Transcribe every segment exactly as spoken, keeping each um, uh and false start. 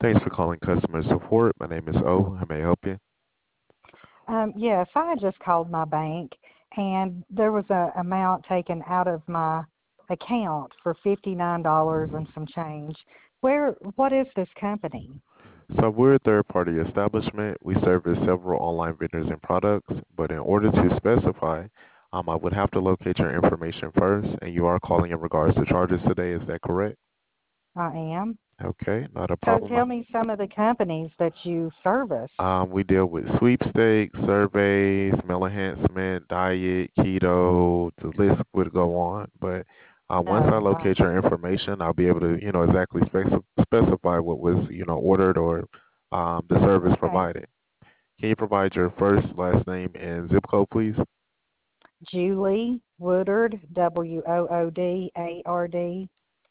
Thanks for calling customer support. My name is O. How may I help you? Um, yes, I had just called my bank, and there was a amount taken out of my account for fifty-nine dollars and some change. Where? What is this company? So we're a third-party establishment. We service several online vendors and products, but in order to specify, um, I would have to locate your information first, and you are calling in regards to charges today. Is that correct? I am. Okay, not a So problem. tell me some of the companies that you service. Um, we deal with sweepstakes, surveys, meal enhancement, diet, keto. The list would go on. But uh, once I No, I, locate your information, I'll be able to, you know, exactly spec- specify what was, you know, ordered or um, the service okay. provided. Can you provide your first, last name, and zip code, please? Julie Woodard, W O O D A R D.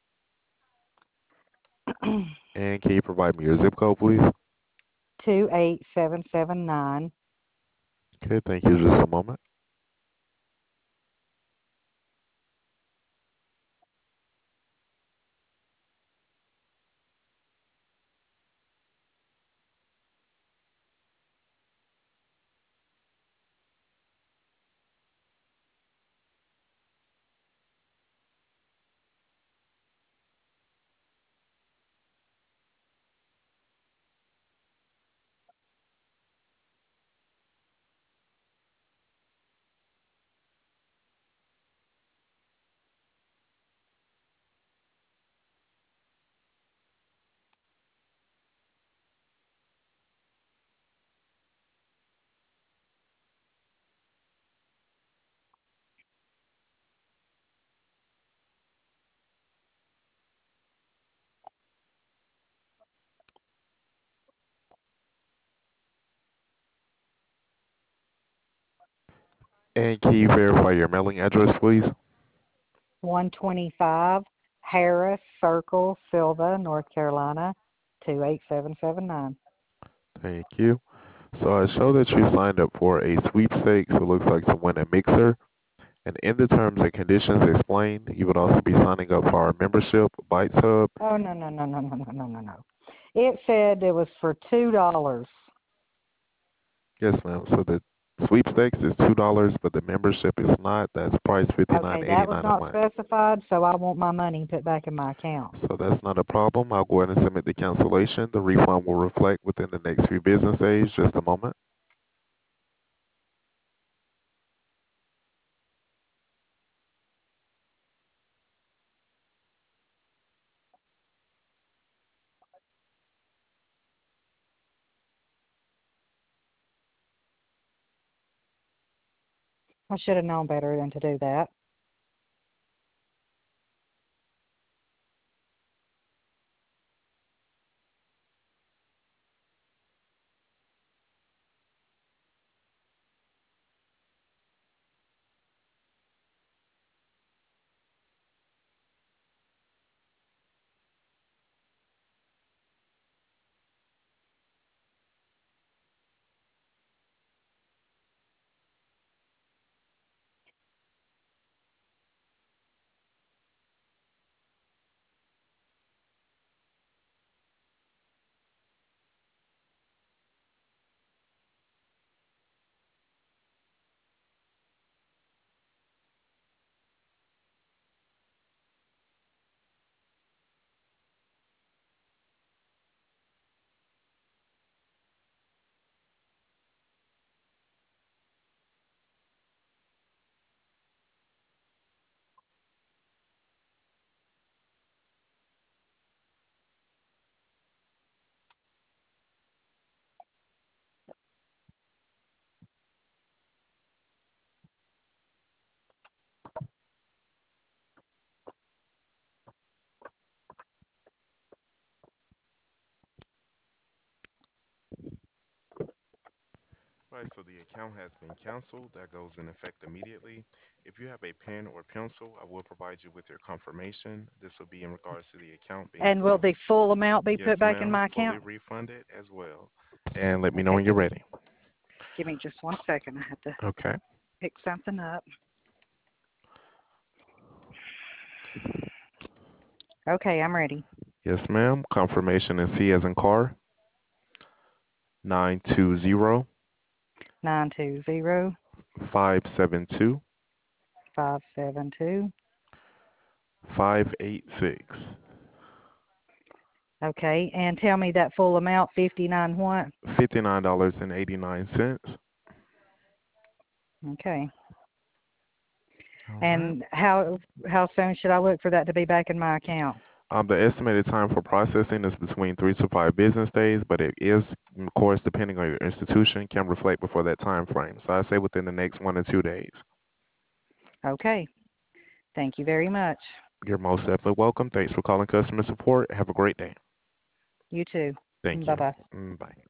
And can you provide me your zip code, please? two eight seven seven nine. Okay, thank you. Just a moment. And can you verify your mailing address, please? one twenty-five Harris Circle, Silva, North Carolina, two eight seven seven nine. Thank you. So I show that you signed up for a sweepstakes. It looks like to win a mixer. And in the terms and conditions explained, you would also be signing up for our membership, Bites Hub. Oh, no, no, no, no, no, no, no, no, no. It said it was for two dollars. Yes, ma'am. So the sweepstakes is two dollars, but the membership is not. That's price fifty nine Okay, eighty that was nine a not month. specified, so I want my money put back in my account. So that's not a problem. I'll go ahead and submit the cancellation. The refund will reflect within the next few business days. Just a moment. I should have known better than to do that. Right, so the account has been canceled. That goes in effect immediately. If you have a pen or pencil, I will provide you with your confirmation. This will be in regards to the account being And will fully, the full amount be yes, put back in ma'am, my fully account? refunded as well. And let me know Okay, when you're give me ready. give me just one second. I have to Okay. pick something up. Okay, I'm ready. Yes, ma'am. Confirmation is C as in car, nine two zero, nine two zero, five seven two, five seven two. five eight six. Okay, and tell me that full amount, fifty-nine what? fifty-nine dollars and eighty-nine cents. Okay. All right. And how how soon should I look for that to be back in my account? Um, the estimated time for processing is between three to five business days, but it is, of course, depending on your institution, can reflect before that time frame. So I say within the next one or two days. Okay. Thank you very much. You're most definitely welcome. Thanks for calling customer support. Have a great day. You too. Thank you. Bye-bye. Mm, Bye.